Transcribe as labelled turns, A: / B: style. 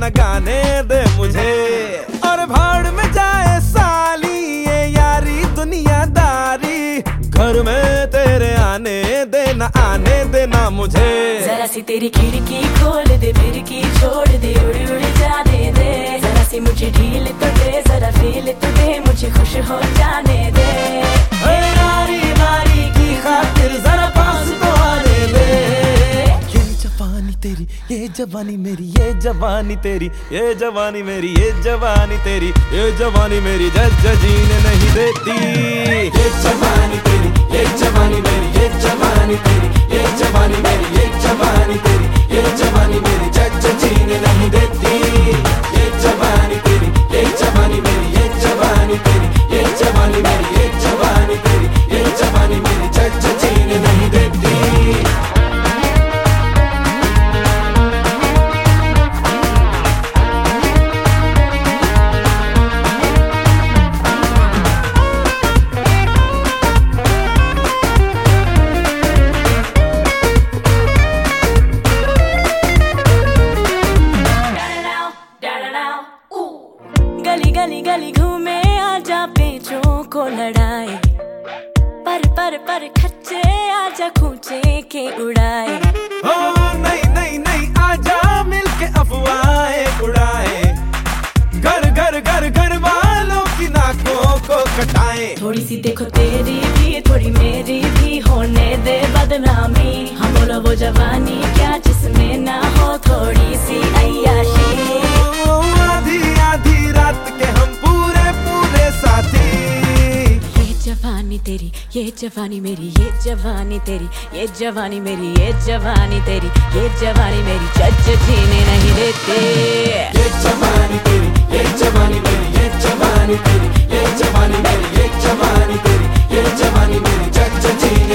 A: लगाने दे मुझे। और भाड़ में जाए साली ये यारी दुनियादारी, घर में तेरे आने देना मुझे।
B: जरा सी तेरी खिड़की खोल दे, फिर की छोड़ दे, उड़ उड़ जाने दे। जरा सी मुझे ढील तो दे, जरा फील तो दे, मुझे खुश हो जाने दे।
A: नारी नारी की खातिर जरा पास तो आने दे। ये जवानी तेरी, ये जवानी मेरी, ये जवानी तेरी, ये जवानी मेरी, ये जवानी तेरी, ये जवानी मेरी जज जीने नहीं देती। ये जवानी तेरी, ये जवानी मेरी, ये जवानी तेरी, ये जवानी मेरी, ये जवानी तेरी, ये जवानी मेरी जज जीने नहीं देती। ये जवानी तेरी, ये जवानी मेरी, ये जवानी तेरी, ये जवानी मेरी, ये जवानी तेरी, ये जवानी मेरी जज जीने नहीं देती।
B: गली गली गली घूमे आजा पेचों को लड़ाए, पर खच्चे आजा खूंचे के उड़ाए।
A: ओ नहीं नहीं नहीं आजा मिलके अफवाहें उड़ाए, घर वालों की नाकों को कटाए।
B: थोड़ी सी देखो तेरी भी, थोड़ी मेरी भी, होने दे बदनामी। हम बोलो वो जवानी क्या जिसमें ना हो थोड़ी सी अय्याशी।
A: आधी रात के हम पूरे साथी।
B: ये जवानी तेरी, ये जवानी मेरी, ये जवानी तेरी, ये जवानी मेरी, ये जवानी तेरी, ये जवानी मेरी जज जीने नहीं देते।
A: ये जवानी तेरी, ये जवानी मेरी, ये जवानी तेरी, ये जवानी मेरी, ये जवानी तेरी, ये जवानी मेरी जज जीने